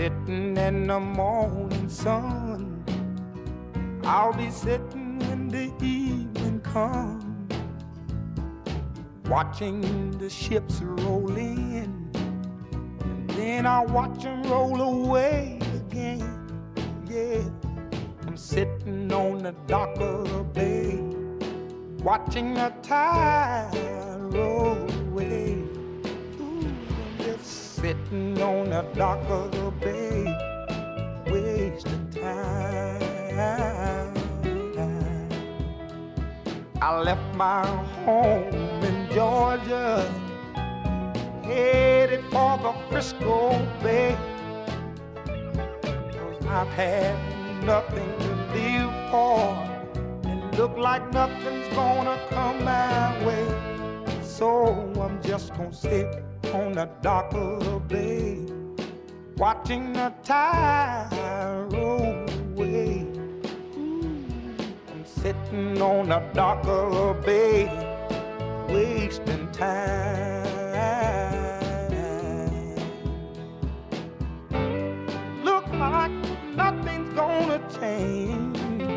sitting in the morning sun. I'll be sitting when the evening comes, watching the ships roll in, and then I'll watch them roll away again. Yeah, I'm sitting on the dock of the bay, watching the tide roll away. Ooh, I'm just sitting on the dock of the bay, wasting time. I left my home in Georgia, headed for the Frisco Bay, 'cause I've had nothing to live for, and look like nothing's gonna come my way. So I'm just gonna sit on the dock of the bay, watching the tide roll away. I'm sitting on the dock of the bay, wasting time. Look like nothing's gonna change,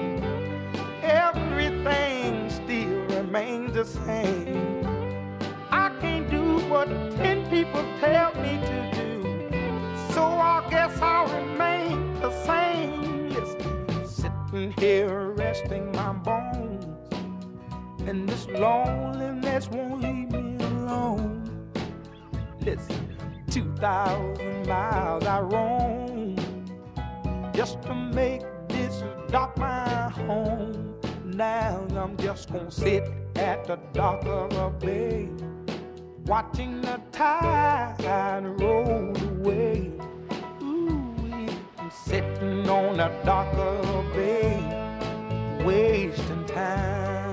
everything still remains the same. I can't do what 10 people tell me to do, so I guess I'll remain the same. Listen, sitting here resting my bones, and this loneliness won't leave me alone. Listen, 2,000 miles I roam just to make this dock my home. Now I'm just gonna sit at the dock of a bay, watching the tide roll away. Ooh, I'm sitting on the dock of a bay, wasting time.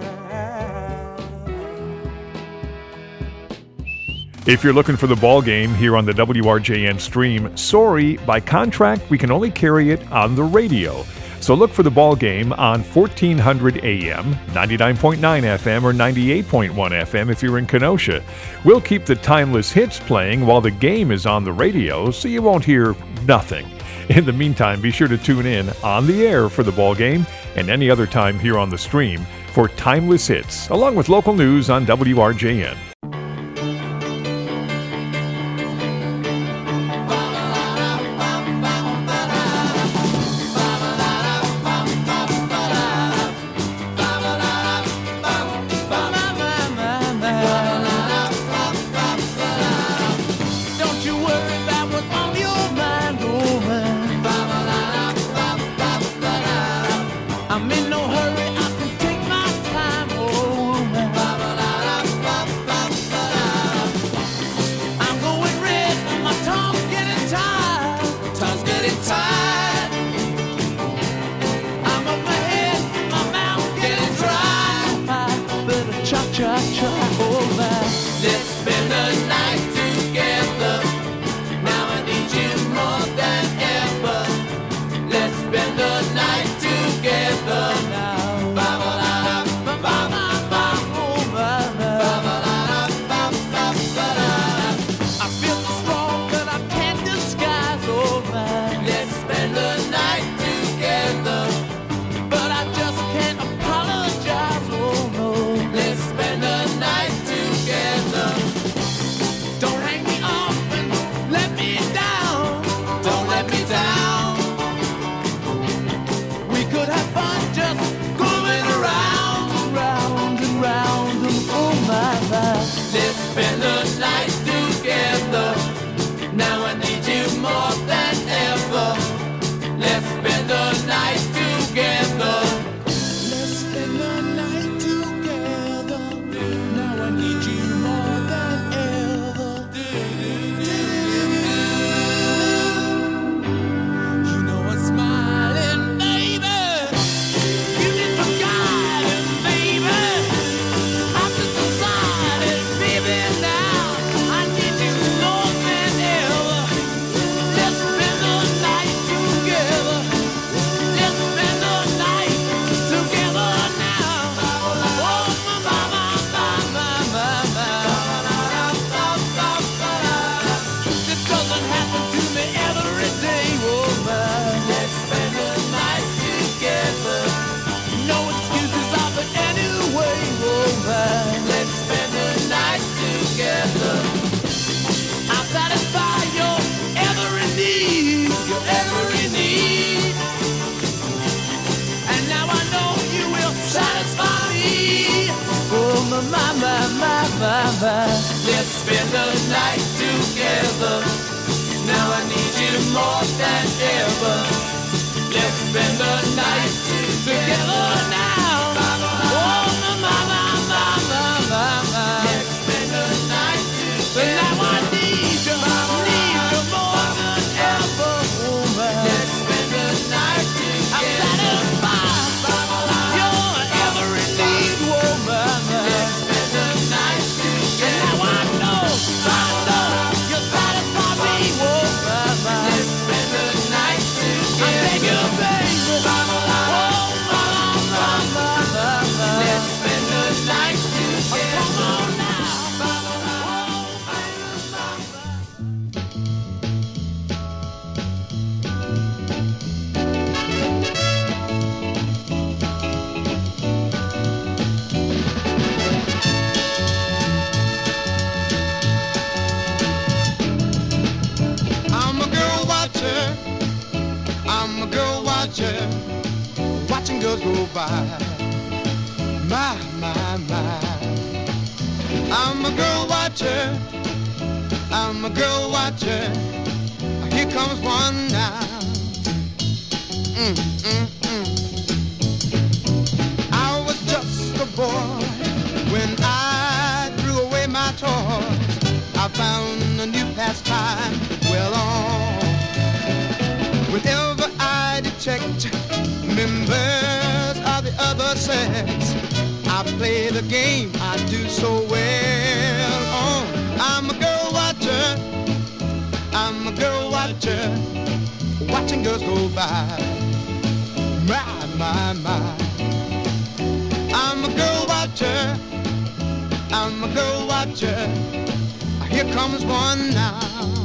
If you're looking for the ball game here on the WRJN stream, sorry, by contract we can only carry it on the radio. So look for the ball game on 1400 AM, 99.9 FM, or 98.1 FM if you're in Kenosha. We'll keep the timeless hits playing while the game is on the radio, so you won't hear nothing. In the meantime, be sure to tune in on the air for the ball game and any other time here on the stream for timeless hits, along with local news on WRJN. I'm in no hurry, I can take my time, oh man. Let's spend the night together. Now I need you more than ever. Let's spend the night together now. Oh, let's spend the night together. Now I need you more than ever, woman. Let's spend the night together. I'm satisfied your every need, woman. Let's spend the night together. Now I know you satisfy me, woman. Let's spend the night together. I beg you, baby. Let's spend the night together. Come on now. I'm a girl watcher. I'm a girl watcher. Watching girls go by. My, my, my. I'm a girl watcher. I'm a girl watcher. Here comes one now. I was just a boy when I threw away my toys. I found a new pastime well on. Whenever I detect members of the other sex, I play the game I do so well on. I'm a girl watcher. I'm a girl watcher. Watching girls go by. My, my, my. I'm a girl watcher. I'm a girl watcher. Here comes one now.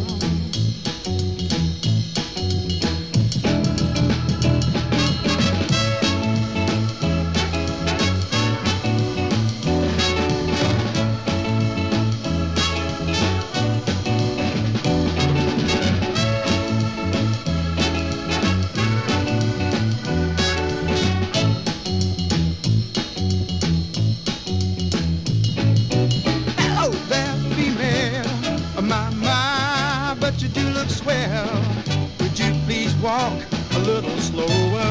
Hello there, female. My, but you do look swell. Would you please walk a little slower?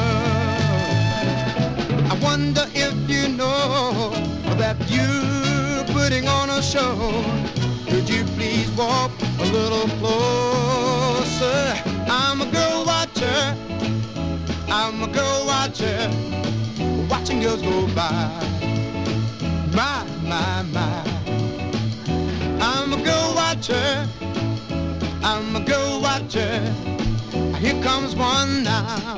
I wonder if you know that you're putting on a show. Could you please walk a little closer? I'm a girl watcher. I'm a girl watcher. Watching girls go by. My, my, my. I'm a girl watcher. I'm a girl watcher. Here comes one now.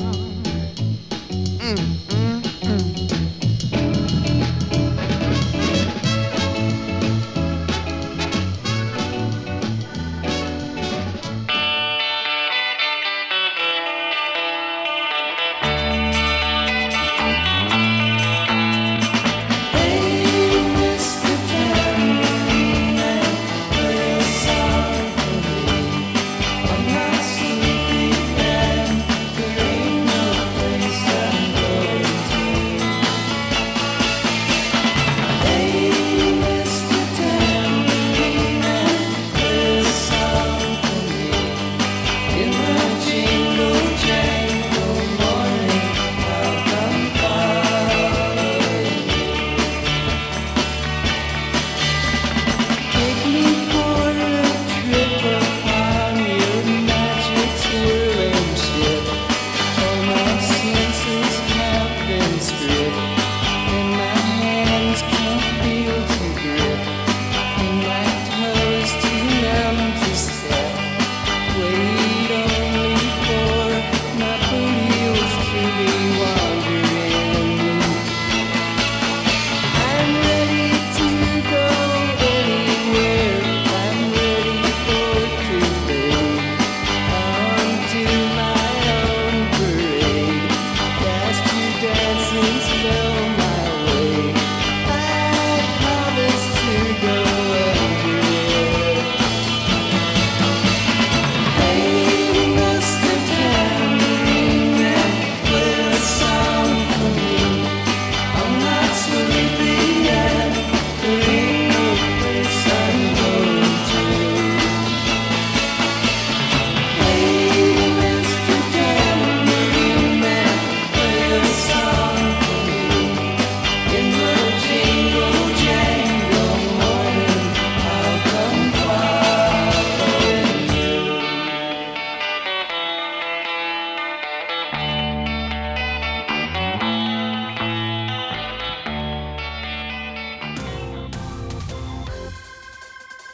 I'm not sleeping, there ain't no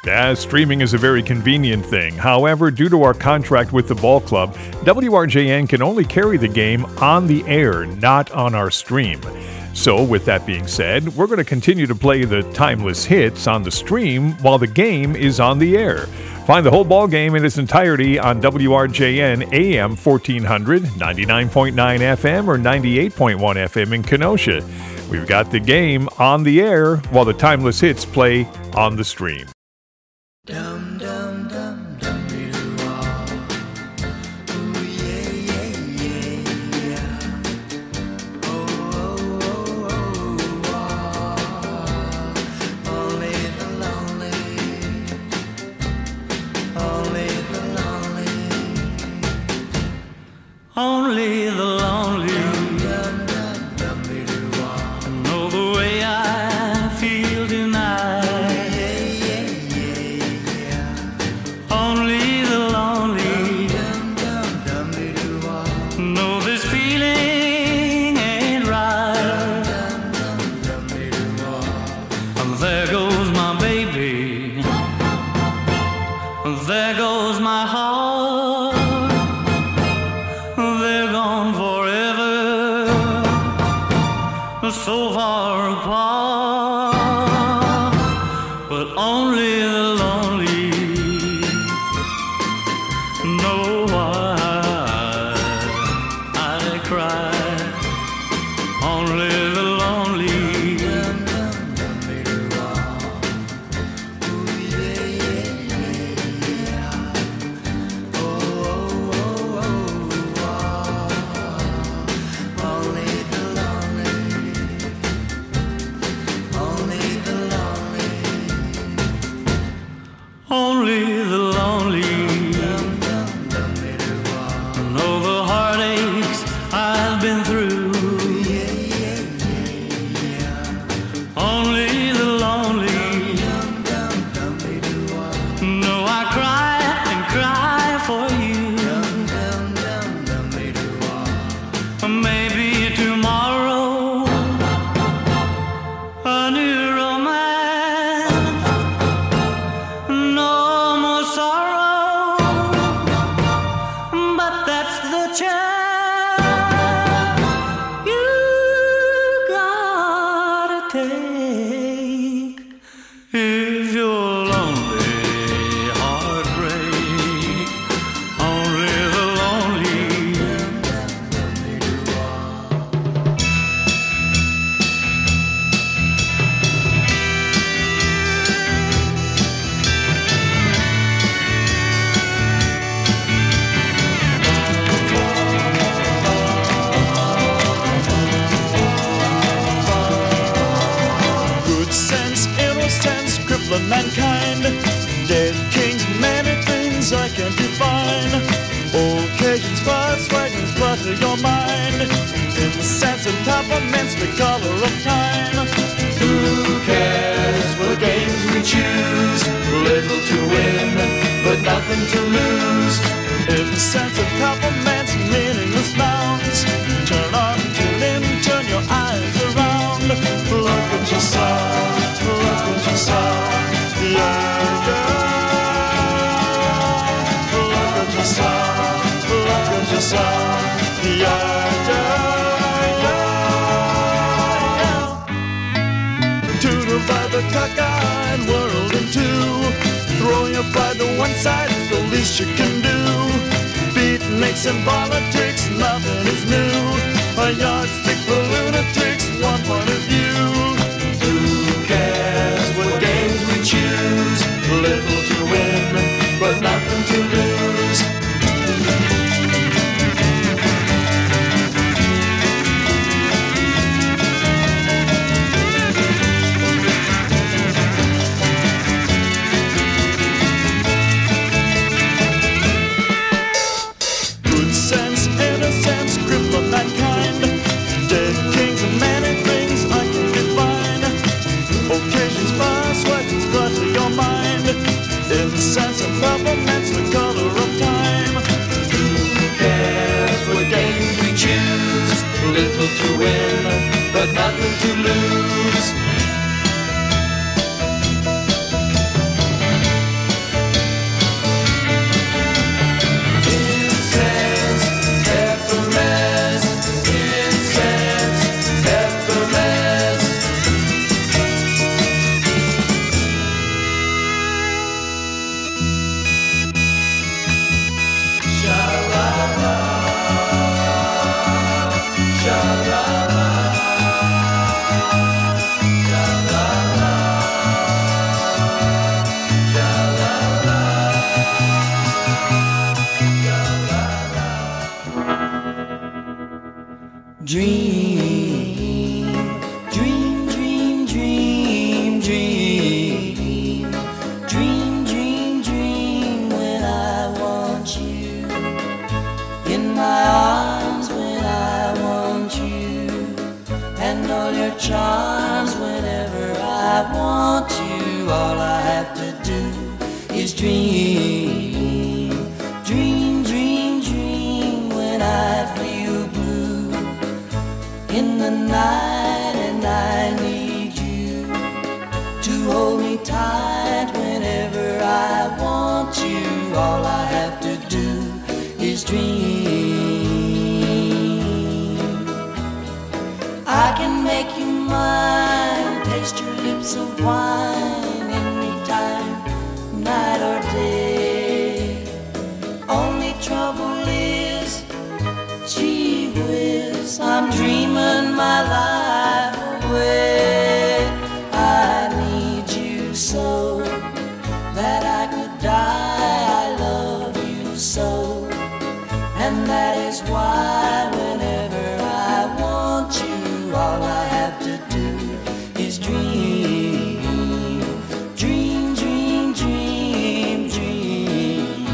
Streaming is a very convenient thing. However, due to our contract with the ball club, WRJN can only carry the game on the air, not on our stream. So, with that being said, we're going to continue to play the timeless hits on the stream while the game is on the air. Find the whole ball game in its entirety on WRJN AM 1400, 99.9 FM, or 98.1 FM in Kenosha. We've got the game on the air while the timeless hits play on the stream. Dum dum dum dum doo ah. Ooh yeah yeah yeah yeah. Oh oh oh oh ah. Only the lonely, only the lonely, only the lonely. Dum dum dum doo ah. Know the way I feel tonight. Only the lonely know this feeling ain't right. And there goes my baby, there goes my heart. They're gone forever, so far apart. But only the lonely know why I cry. Only the lonely. Only the lonely. Only the lonely. Only the lonely. Know the heartaches I've been through. Only the lonely know I cry and cry for you. Maybe tomorrow a new romance, no more sorrow. But that's the chance you gotta take if you're lonely, heartbreak. Only the lonely. Good sense, innocence, crippling mankind. Dead kings, many things I can't define. Occasions, persuasions, clutter your mind. In the sense of temperaments, the color of time. Who cares what games we choose? Little to win, but nothing to lose. In the sense of temperaments, meaningless nouns. Turn on, tune in, turn your eyes around. Look at yourself, look at yourself, yeah, yeah. Look at yourself, look at yourself, yeah, yeah, yeah. To divide the cockeyed world in two. Throw your pride to one side is the least you can do. Beatniks and politics, nothing is new. A yardstick for lunatics, one point of view. Who cares what games we choose? Little to win, but nothing to lose. Good sense, innocence, cripple mankind. Dead kings and many things I can define. Occasions, persuasions, clutter your mind. In the sense of purplements, the color of time. Who cares what games we choose? Little to win, but nothing to lose. charms whenever I want you. All I have to do is dream, dream, dream, dream when I feel blue in the night, and I need you to hold me tight whenever I want you. All I have to do is dream. I can make you mine, taste your lips of wine anytime, night or day. Only trouble is, gee whiz, I'm dreaming my life away. I need you so that I could die. I love you so, and that is why whenever I want you, all I have to do is dream, dream, dream, dream, dream.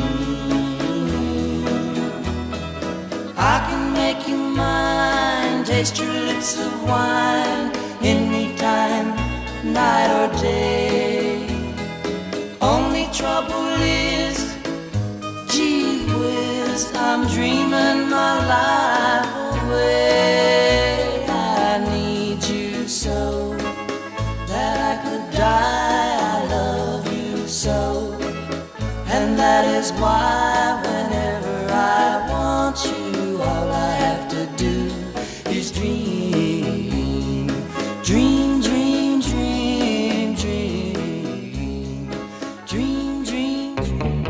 I can make you mine, taste your lips of wine anytime, night or day. Only trouble is, gee whiz, I'm dreaming my life away. I need you so that I could die. I love you so, and that is why whenever I want you, all I have to do is dream, dream, dream, dream, dream, dream, dream, dream.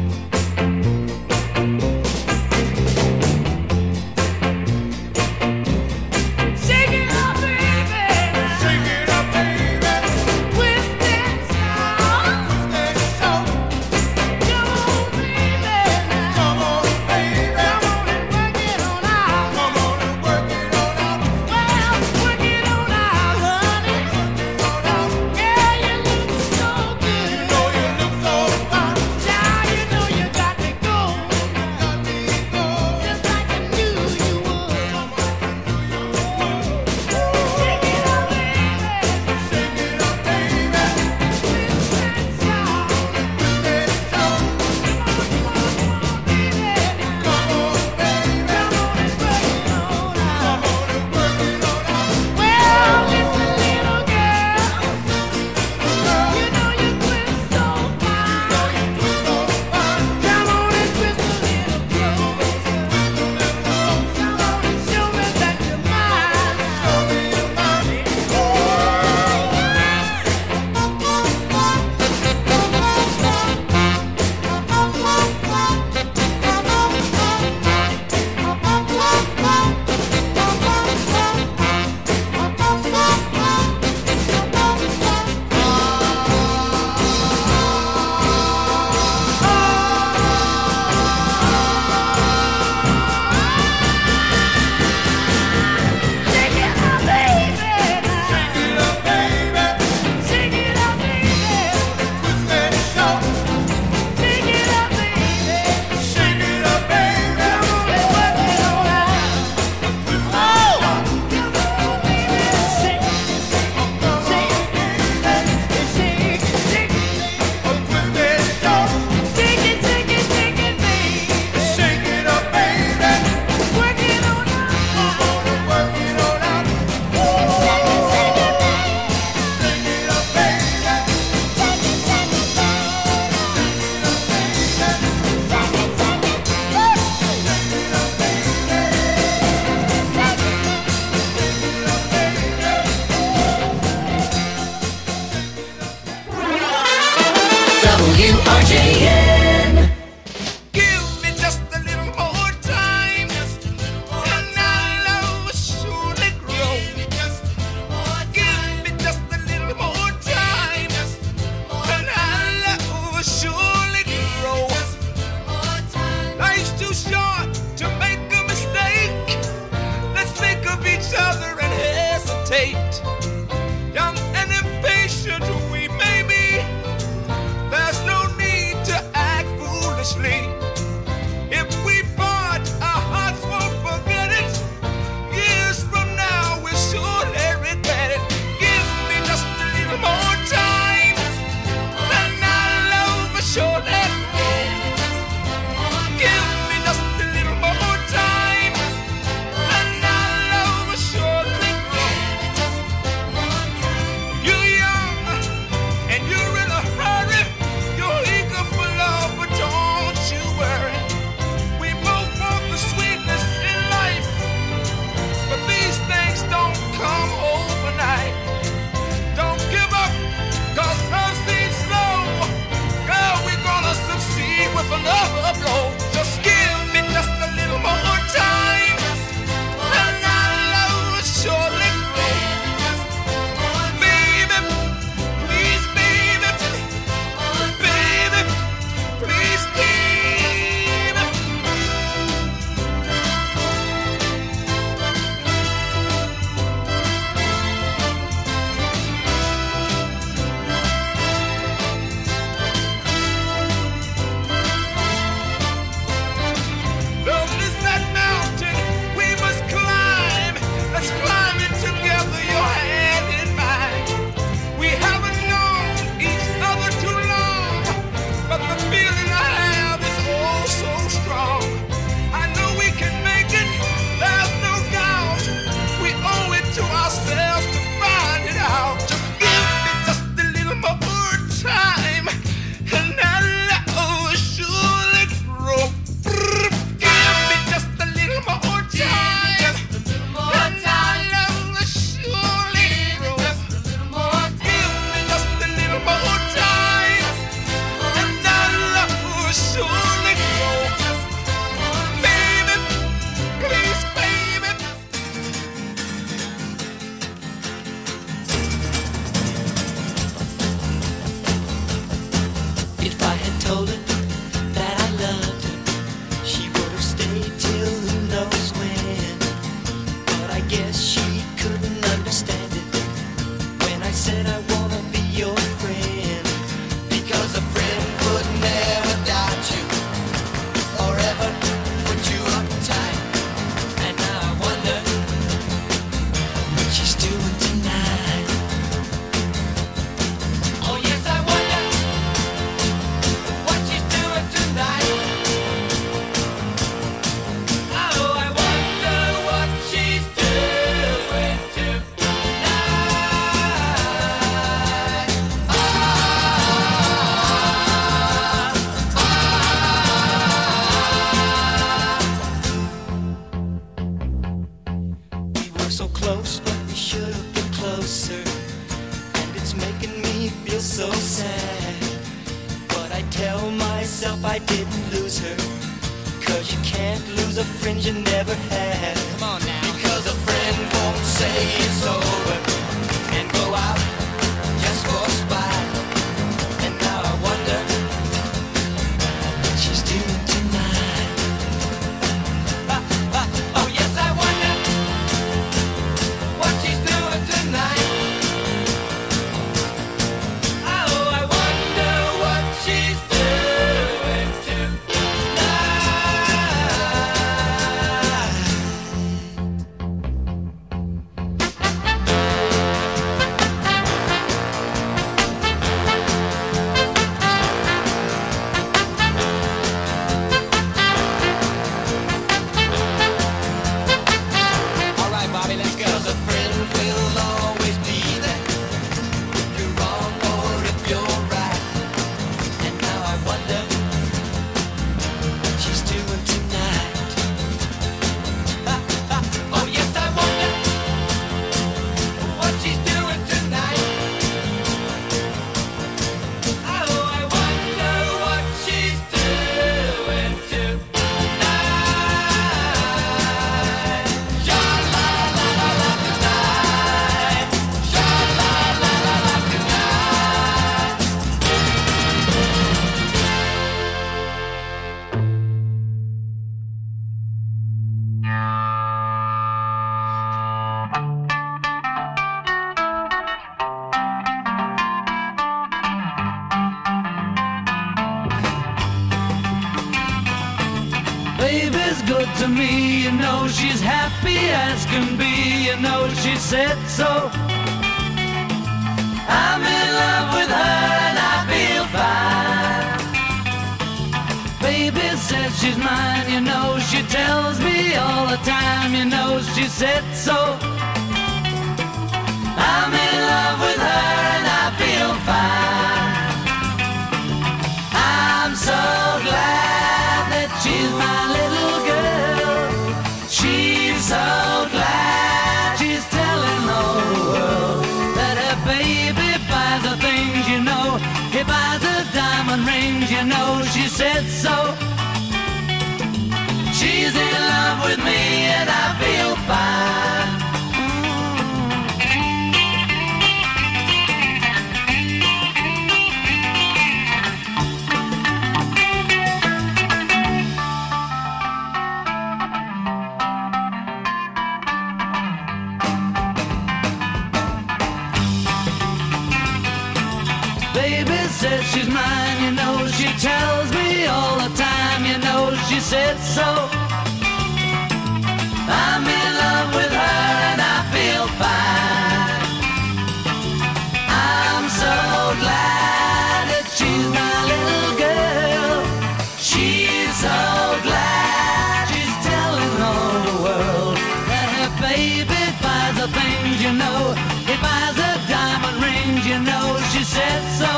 Shake it up, baby. Shake it up, baby. Twist and shout. Twist and shout. Come on, baby. Come on, baby. Come on and work it on out. Come on and work it on out. Well, work it on out, honey. Yeah, you look so good. You know you look so fine. Child, you know you got me going. Got me going. Just like I knew you would. Shake it up, baby. Shake it up, baby. Twist and shout. Twist and shout. Come on, baby. Come on, baby. Come on and work it on out. Come on and work it on out. Well, listen, little girl. You know you twist so fine. Come on and twist a little closer. Come on and show me that you're mine. Show me you're mine. Shake it up, baby. Shake it up, baby. Shake it up, baby. Twist and shout. Shake it up, baby. Shake it up, baby. Come on and work it on out. Oh, come on, baby. Shake it, shake it, shake it, shake it, shake it. Twist and shout. Shake it, shake it, shake it, baby. Shake it up, baby. Work it on out. Come on and work it on out. Shake it, shake it, baby. Shake it up, baby. Shake it, shake it, baby. WRJN. Give me just a little more time, and our love will surely grow. Give me just a little more time, and our love will surely grow. Life's too short to make a mistake. Let's think of each other and hesitate. Young and impatient we may be, there's no need to told her that I loved her, she would have stayed till who knows when. But I guess she couldn't understand it when I said I wanna be your friend. Because a friend would never doubt you or ever put you uptight. And now I wonder what she's doing tonight. Oh yes, I wonder what she's doing tonight. Oh, I wonder what she's doing tonight. We were so close, but we should have been closer. And it's making me feel so sad. But I tell myself I didn't lose her, 'cause you can't lose a friend you never had. Come on now. Because a friend won't say it's over and go out just for spite. And now I wonder what she's doing tonight. Oh yes, I wonder what she's doing tonight. Oh, I wonder what she's doing All right, Bobby, let's go. 'Cause a friend will always be there if you're wrong or if you're right. And now I wonder what she's doing tonight. Oh yes, I wonder what she's doing tonight. Oh, I wonder what she's doing tonight. Sha-la-la-la-la tonight. Sha-la-la-la-la tonight. Baby's good to me, you know she's happy as can be, you know she said so. I'm in love with her and I feel fine. Baby says she's mine, you know she tells me all the time, you know she said so. I'm in love with her and I feel fine. I'm so glad that she's my little girl. She's so glad she's telling the whole world that her baby buys her things, you know. He buys her diamond rings, you know she said so. She's in love with me and I feel fine. Baby says she's mine, you know she tells me all the time, you know she said so. I'm in love with her and I feel fine. I'm so glad that she's my little girl. She's so glad she's telling all the world that her baby buys her things, you know. He buys her diamond rings, you know she said so.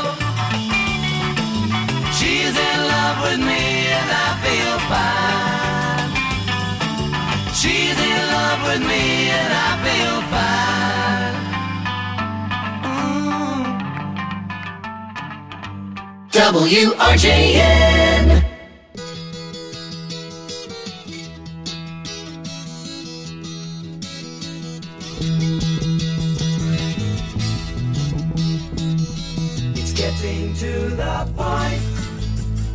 She's in love with me and I feel fine. She's in love with me and I feel fine. WRJN. It's getting to the point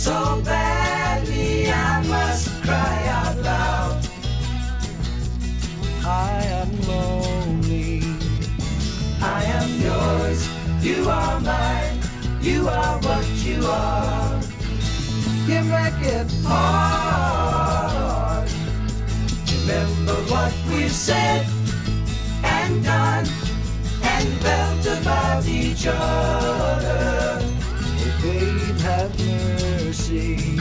so badly I must cry out loud. I am lonely. I am yours. You are mine. You are what you are. You make it hard. Remember what we've said and done and felt about each other. Oh, babe, have mercy.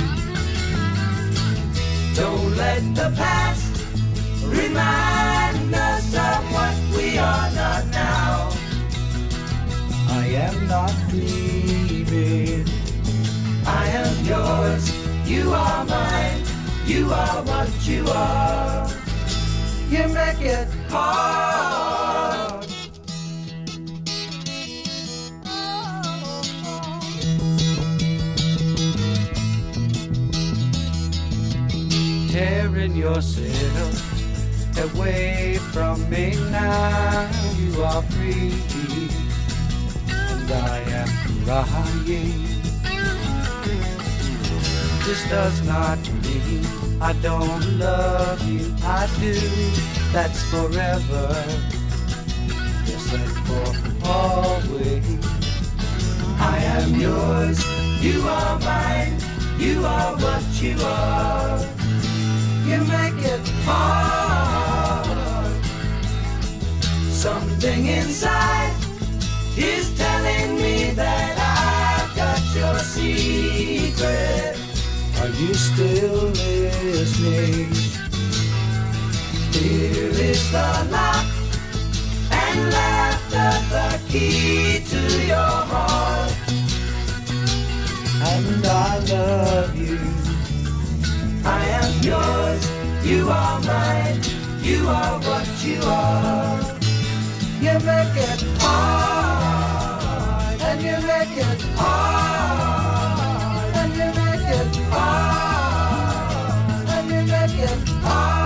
Don't let the past remind us of what we are not now. I am not dreaming. I am yours. You are mine. You are what you are. You make it hard. Tearing yourself away from me now. You are free, and I am crying. This does not mean I don't love you. I do. That's forever. Yes, and for always. I am yours. You are mine. You are what you are. You make it hard. Something inside is telling me that I've got your secret. Are you still listening? Here is the lock and laughter, the key to your heart. And I love you. I am yours. You are mine. You are what you are. You make it hard, and you make it hard, and you make it hard, and you make it hard.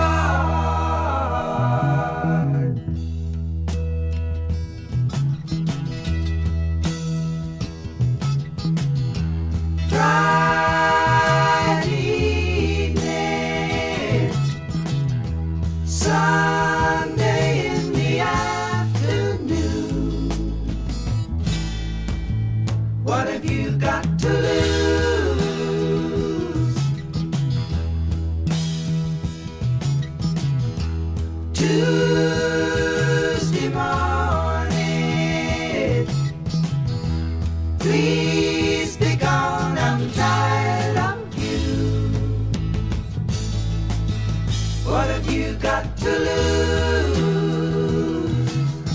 Friday evening, Sunday in the afternoon. What have you got to lose? Tuesday morning, please be gone, I'm tired of you. What have you got to lose?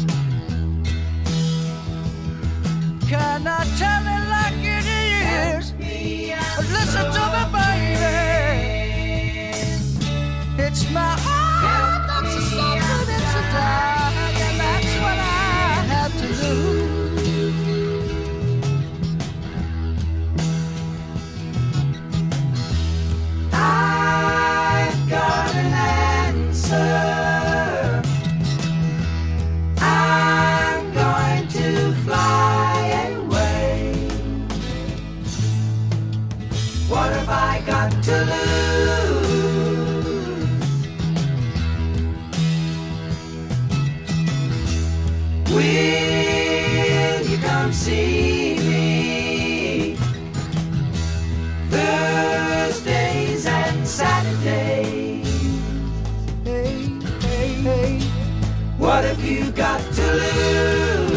Can I tell it like it is? Listen to me, baby. It's my heart that's a suffering, it's a die, and that's what I have to do. I've got an answer. I'm going to fly away. What have I got to lose? Will you come see me Thursdays and Saturdays? Hey, hey, hey. What have you got to lose?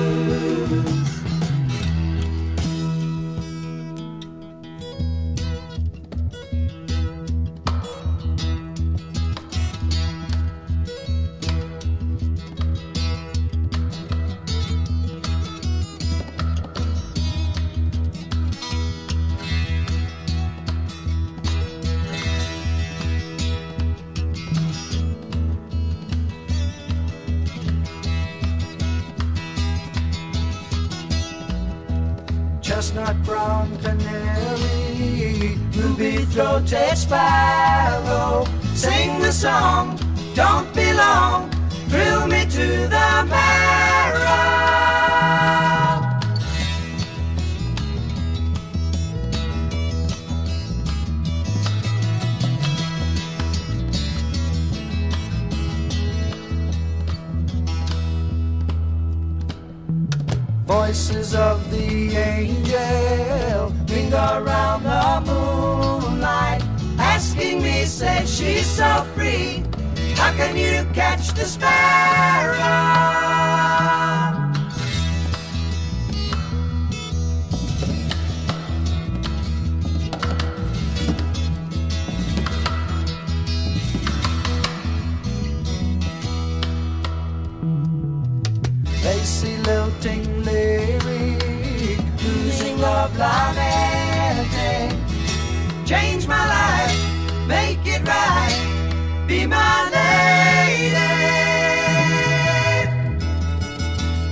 Chestnut brown canary, ruby-throated sparrow, sing the song, don't be long, thrill me to the marrow. voices of the angel linger around the moonlight, asking me, say she's so free, how can you catch the sparrow? Lacy lilting lyric, losing love lamenting. Change my life, make it right, be my lady.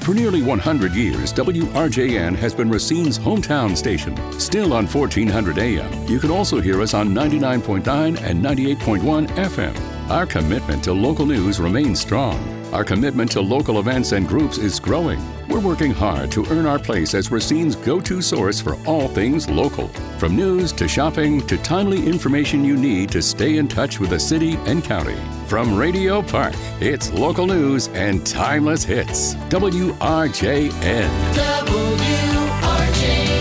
For nearly 100 years, WRJN has been Racine's hometown station. Still on 1400 AM, you can also hear us on 99.9 and 98.1 FM. Our commitment to local news remains strong. Our commitment to local events and groups is growing. We're working hard to earn our place as Racine's go-to source for all things local. From news to shopping to timely information you need to stay in touch with the city and county. From Radio Park, it's local news and timeless hits. WRJN. WRJN.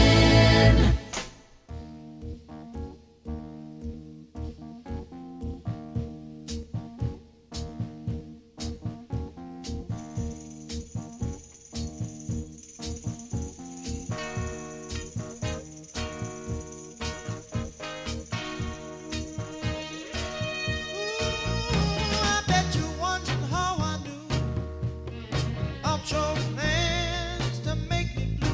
I bet you're wondering how I knew of your plans to make me blue.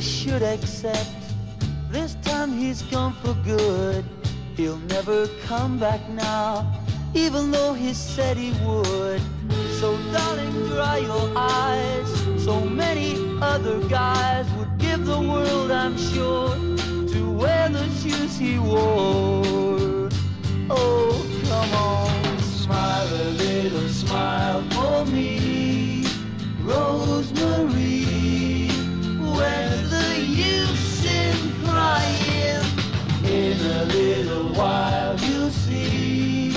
should accept this time he's gone for good. He'll never come back now, even though he said he would. So darling, dry your eyes. So many other guys would give the world, I'm sure, to wear the shoes he wore. Oh, come on, smile a little smile for me, Rosemary. Where's the use in crying? In a little while you'll see,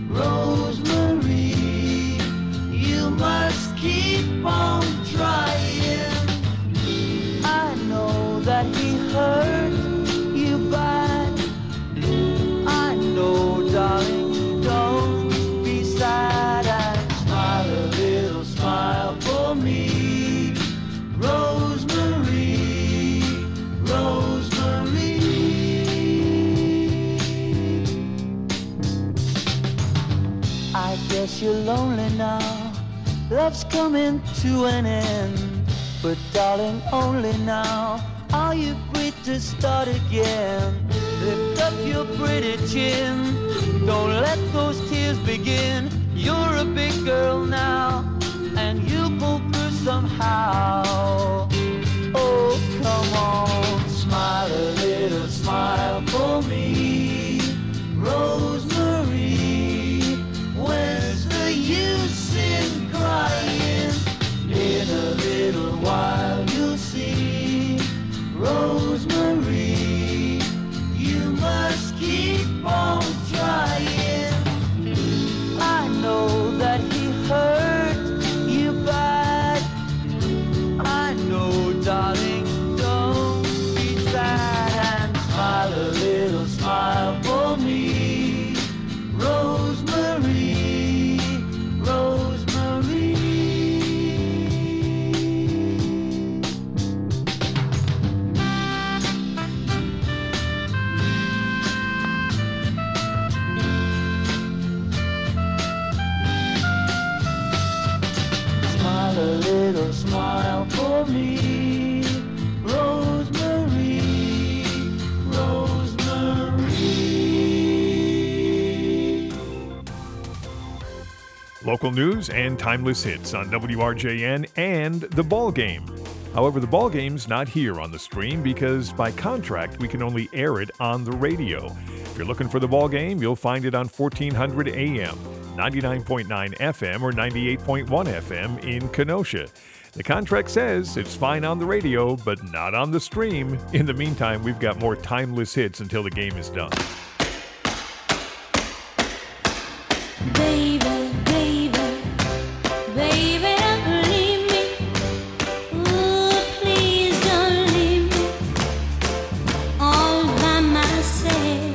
Rosemary, you must keep on trying. I know that he hurt you bad. I know, darling, don't be sad and smile a little smile for me, Rosemary, Rosemary. I guess you're lonely now, love's coming to an end. But darling, only now are you free to start again. Lift up your pretty chin, don't let those tears begin. You're a big girl now, and you'll pull through somehow. Oh, come on, smile a little smile for me, Rosemary. Where's the use in crying? In a little while you'll see, Rosemary, you must keep on trying. I know that he hurt you bad. I know, darling, don't be sad and smile a little smile for me, Rosemary, Rosemary. Smile a little smile for me, Rosemary, Rosemary. Local news and timeless hits on WRJN and The Ball Game. However, The Ball Game's not here on the stream because by contract we can only air it on the radio. If you're looking for The Ball Game, you'll find it on 1400 AM, 99.9 FM, or 98.1 FM in Kenosha. The contract says it's fine on the radio, but not on the stream. In the meantime, we've got more timeless hits until the game is done. Baby, baby, baby, don't leave me. Ooh, please don't leave me all by myself.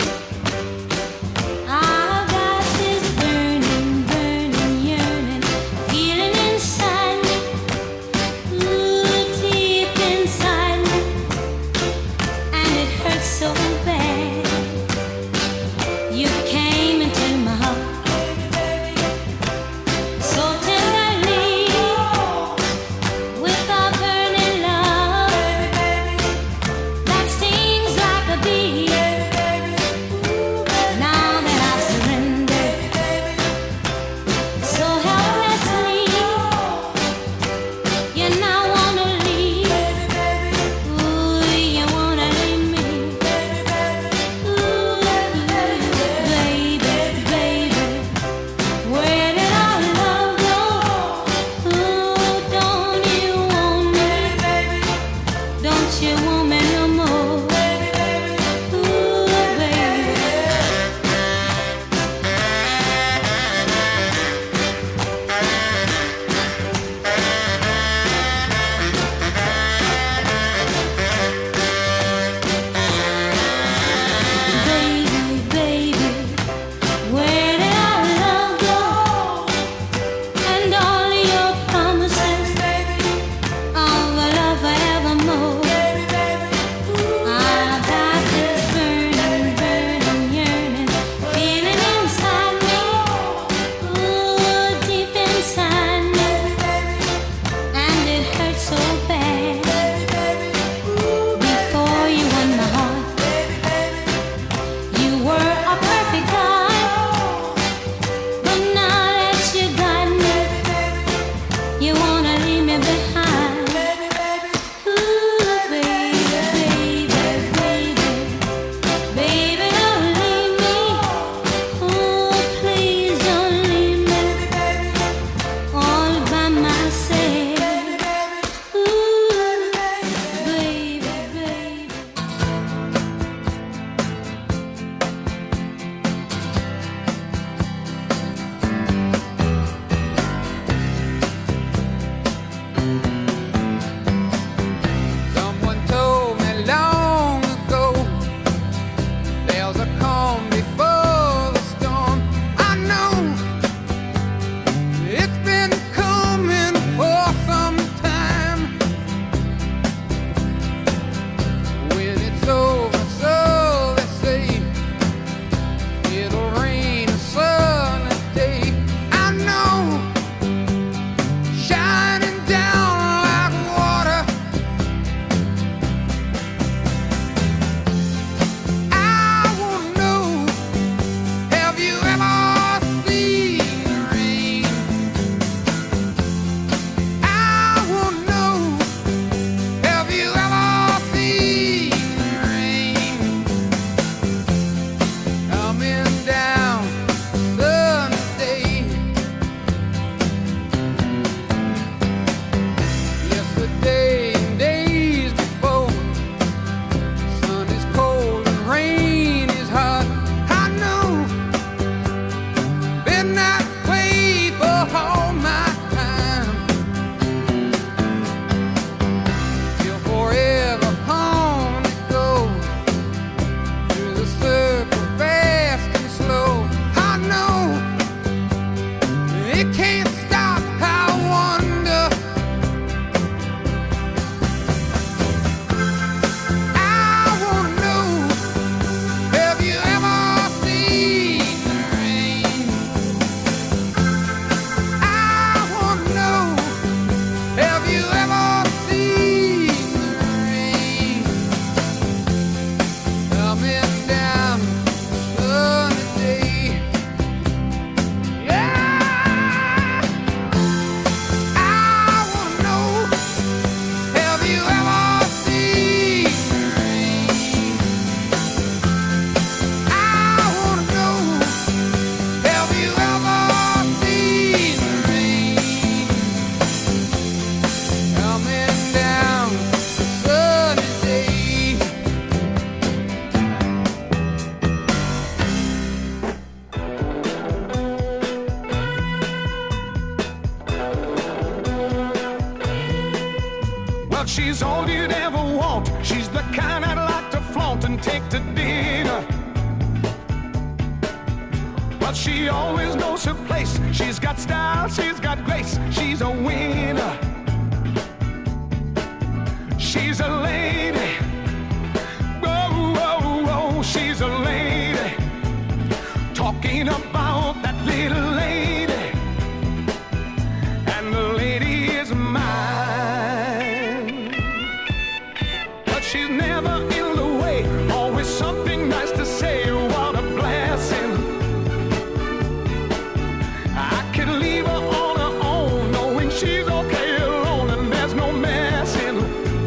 I've got this burning, burning, yearning feeling inside me. Ooh, deep inside me, and it hurts so bad. You came into my heart. She's all you'd ever want. She's the kind I'd like to flaunt and take to dinner. But she always knows her place. She's got style, she's got grace. She's a winner. She's a lady. Whoa, whoa, whoa, she's a lady. Talking about that little lady. And the lady is mine. But she's never in the way. Always something nice to say. What a blessing. I can leave her on her own, knowing she's okay alone and there's no messing.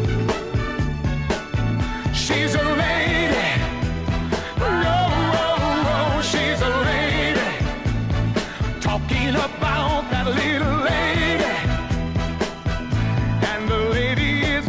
She's a lady. Whoa, whoa, whoa, she's a lady. Talking about that little lady. And the lady is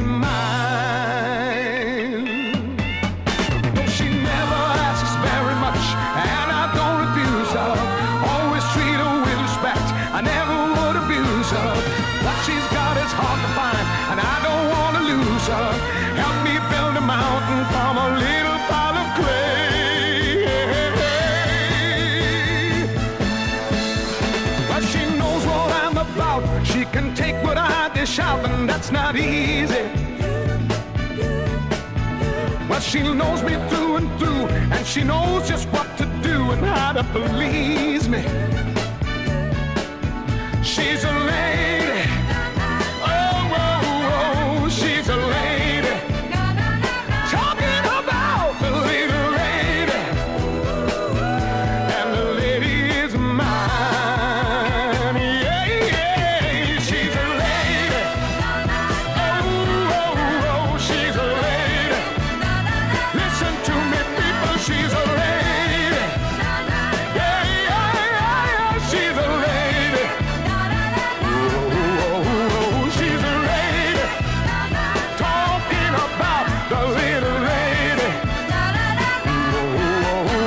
mine. No, she never asks very much, and I don't refuse her. Always treat her with respect. I never would abuse her. What she's got is hard to find, and I don't want to lose her. Help me build a mountain from a little pile of clay. But she knows what I'm about. She can take what I dish out, and that's not easy. But she knows me through and through, and she knows just what to do and how to please me. She's a lady. Oh, oh, oh, she's a lady. Talking about the little lady. And the lady is mine. Yeah, yeah, she's a lady. Oh, oh, oh, she's a lady. Listen to me, people, she's a lady. Yeah, yeah, yeah, yeah, she's a lady. Oh, oh, oh, she's a lady. Talking about the little lady. Oh, oh, oh,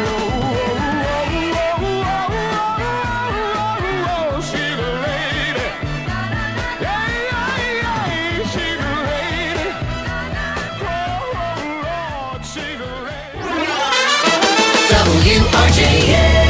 oh, she's a lady. Yeah, yeah, yeah, she's a lady. Oh, Lord, she's a lady. WRJN.